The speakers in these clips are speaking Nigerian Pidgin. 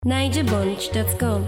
NigerBunch.com.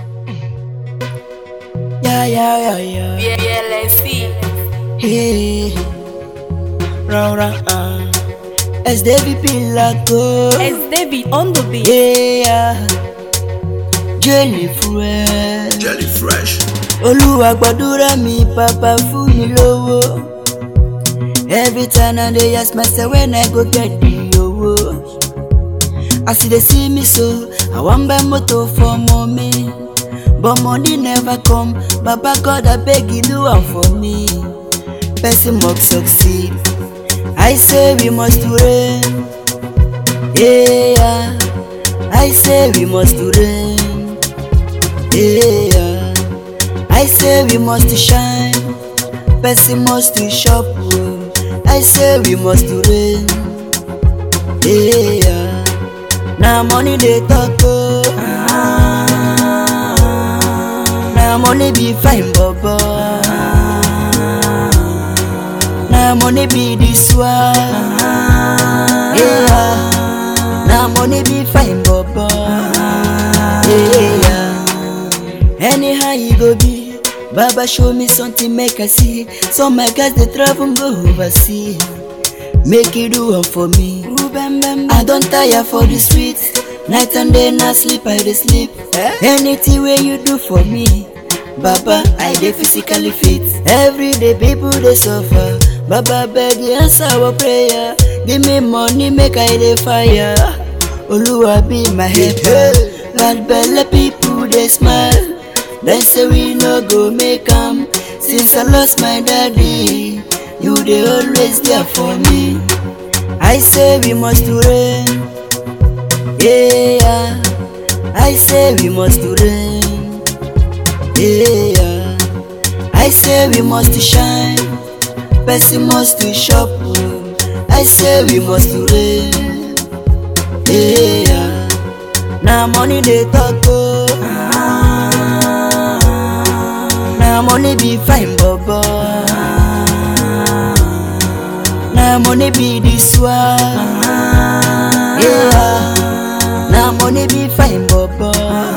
Yeah. BLSC. Hey, round. As David Pilato. It's David on the beat. Yeah. Jelly fresh. Jelly fresh. Olúwa gbàdúrà mi, Papa fún mi lówó. Every time I dey ask myself when I go get the owó. As they see me so, I wan buy motor for mommy. But money never come, Baba God I beg you do am for me. Person must succeed, I say we must reign. Yeah, I say we must reign. Yeah, I say we must shine. Person must shop, I say we must reign. Yeah, now money they talk. Now money be fine, Baba. Now money be this one. Yeah. Now money be fine, Baba. Yeah. Anyhow you go be, Baba show me something make I see. Some my guys they travel go overseas. Make you do one for me. I don't tire for the streets. Night and day not sleep, I dey sleep. Anything where you do for me, Baba, I dey physically fit. Every day people they suffer, Baba beg you answer our prayer. Give me money make I dey fire. Oluwa be my helper. Bad belle people they smile. They say we no go make 'em. Since I lost my daddy, you they always there for me. I say we must reign. Yeah, I say we must reign. Yeah, I say we must shine. Person must shop. I say we must reign. Yeah, now money they talk. Now money be fine, Baba. Now money be this one. Yeah. Now money be fine, Baba.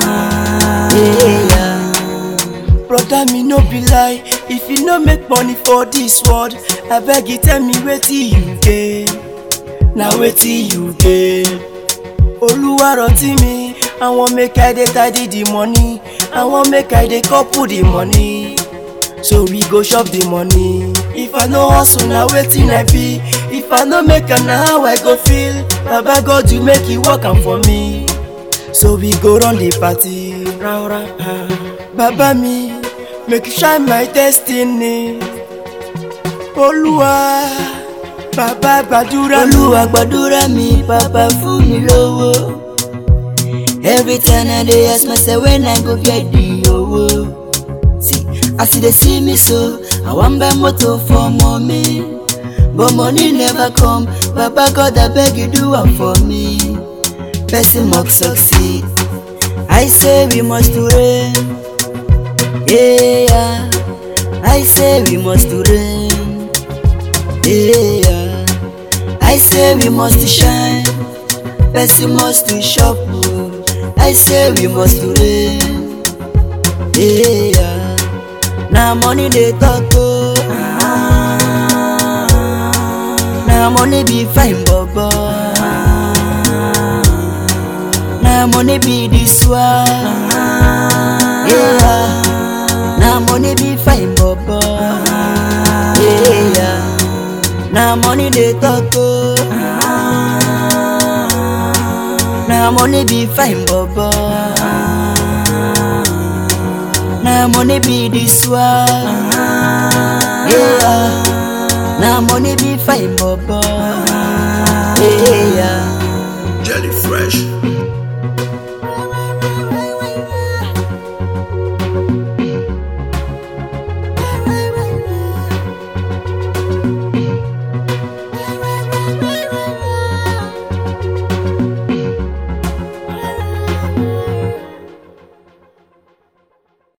Yeah. Brother, me no be lie. If you no make money for this world, I beg you tell me wetin you get. Now wetin you get. Oluwa rántí mi, I wan make I dey tidy the money. I wan make I dey couple the money. So we go shop the money. If I no hustle, now wetin I be. If I no make am, na how I go feel. Baba God, you make it work am for me. So we go run the party. Baba me, make you shine my destiny. Oluwa, Baba gbàdúrà mi. Olúwa gbàdúrà mi, Papa fún mi lówó. Every time I dey ask myself when I go get the owó. See, as they see me so, I wan buy motor for mommy. But money never come, Baba God I beg you do am for me. Person must succeed, I say we must reign. Yeah, I say we must reign. Yeah, I say we must shine. Person must shop. I say we must reign. Yeah, now money they talk. Now money be fine, Baba. Now money be this one. Yeah, now money be fine, Baba. Yeah, now money they talk. Now money be fine, Baba. Now money be this one. Yeah, now money be fine, Baba. Yeah. Jelly fresh.